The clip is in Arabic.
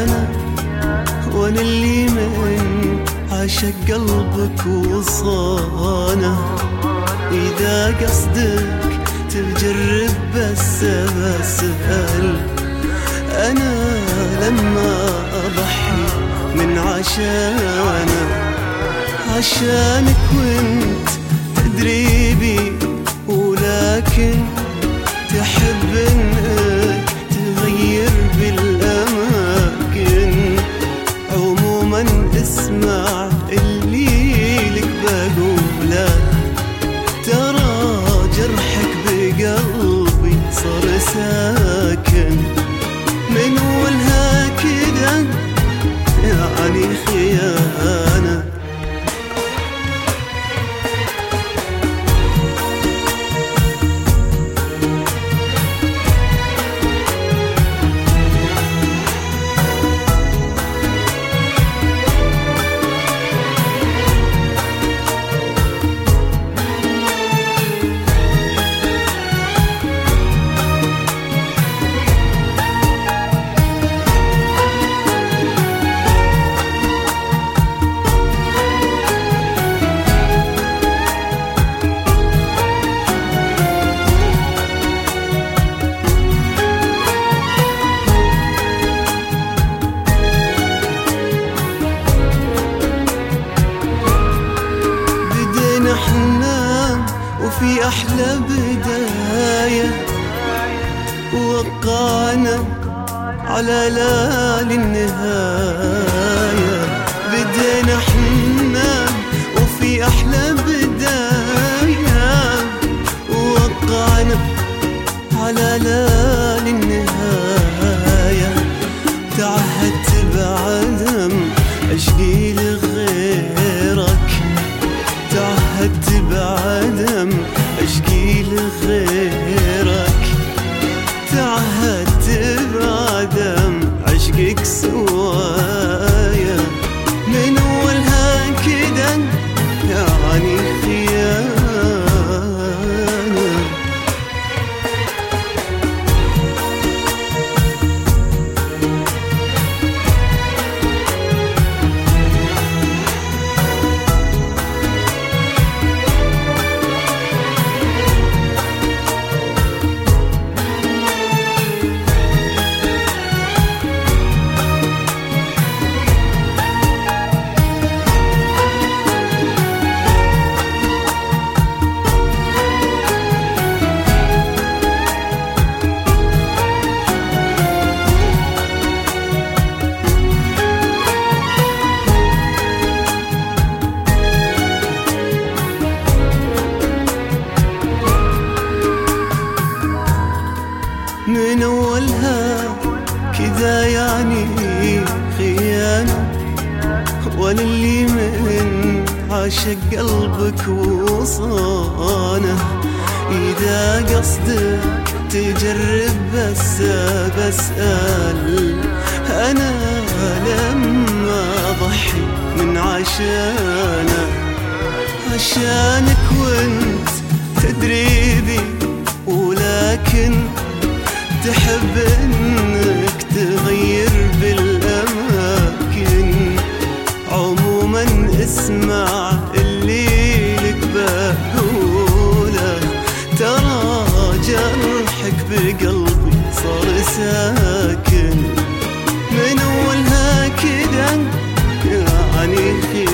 خيانة، وانا اللي من عشق قلبك وصانه. إذا قصدك تجرب بس بسأل، أنا لما أضحي من عشانك وانت تدري بي، ولكن تحب انك تغير بالأماكن. عموما اسمع اللي لك بقوله، ترى جرحك بقلبي صار ساكن. من ولها كده يعني خيانة. وفي أحلى بداية، وقعنا على ليالي النهاية. بدينا حنا وفي أحلى بداية، وقعنا على ليالي النهاية. تعهدت بعدم عشقي لغيرك، تعهدت بعدم عشقي لغيرك، تعهدت بعدم عشقك سوايا. من أولها كده يعني خيانة. من أولها كذا يعني خيانة، وانا اللي من عاشق قلبك وصانه. إذا قصدك تجرب بس بسأل، أنا لما أضحي من عشانك وانت تدري بي، ولكن تحب انك تغير بالأماكن. عموما اسمع اللي لك بقوله، ترى جرحك بقلبي صار ساكن. من أولها كده يعني خيانة.